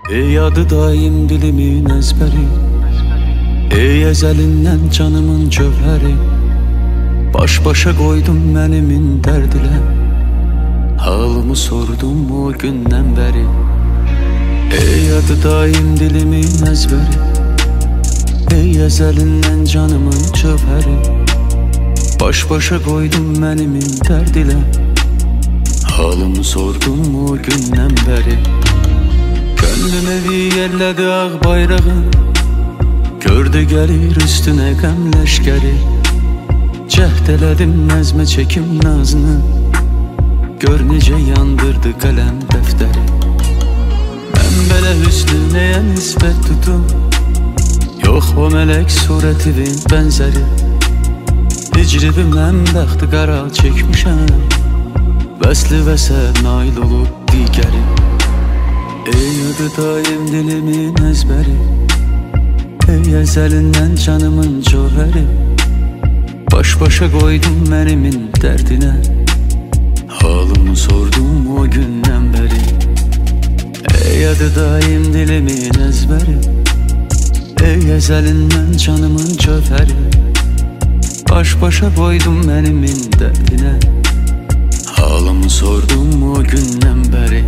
Ey adı daim dilimin ezberi, ey ezelinden canımın cövheri. Baş başa koydum benimin derdile, halımı sordum o günden beri. Ey adı daim dilimin ezberi, ey ezelinden canımın cövheri. Baş başa koydum benimin derdile, halımı sordum o günden beri. Gönlüm evi yerledi ağ bayrağın, gördü gelir üstüne gəm leşkeri. Cəhd elədim nəzmə çekim nazını, gör necə yandırdı qələm dəftəri. Mən belə hüsnü nəyə nisbət tutum, yox o mələk surətivin bənzəri. Hicribi mən bəxti qara çəkmişəm, vəsli vəsə nail olub digəri. Ey adı daim dilimin ezberi, ey ezelinden canımın cövheri. Baş başa koydum benimin derdine, halımı sordum o günden beri. Ey adı daim dilimin ezberi, ey ezelinden canımın cövheri. Baş başa koydum benimin derdine, halımı sordum o günden beri.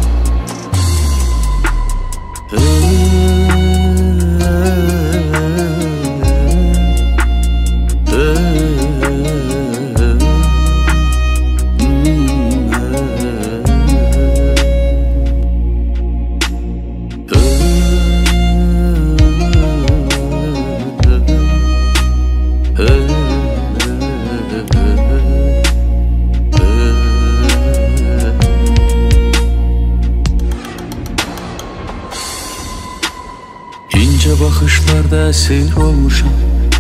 İnce bakışlarda esir olmuşam,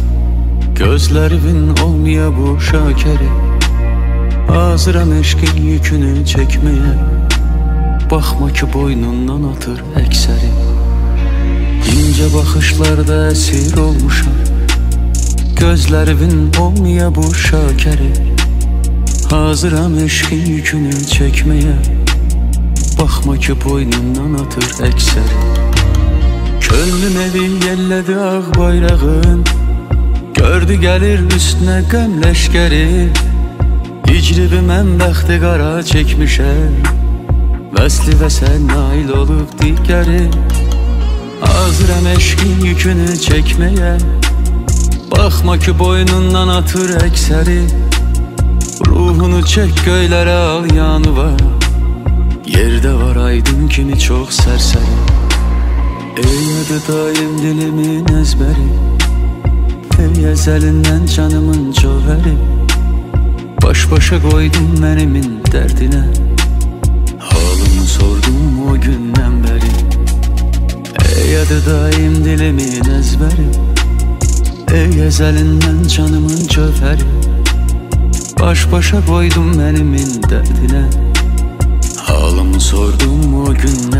gözlerimin olmaya bu şakeri. Hazıram eşkin yükünü çekmeye, bakma ki boynundan atır ekseri. İnce bakışlarda esir olmuşam, gözlerimin olmaya bu şakeri. Hazıram eşkin yükünü çekmeye, bakma ki boynundan atır ekseri. Könlüm evi yelledi ağ bayrağın, gördü gelir üstüne qəm leşkeri. Hicribi mən bəxti qara çəkmişəm, vəsli və sən nail olub digəri. Hazıram eşkin yükünü çəkməyə, baxma ki boynundan atır əksəri. Ruhunu çək göylərə al yanıva, yerdə var aydın kimi çox sərsəri. Ey adı daim dilimin ezberi, ey ezelinden canımın cövheri. Baş başa koydum benimin derdine, halımı sordum o günden beri. Ey adı daim dilimin ezberi, ey ezelinden canımın cövheri. Baş başa koydum benimin derdine, halımı sordum o günden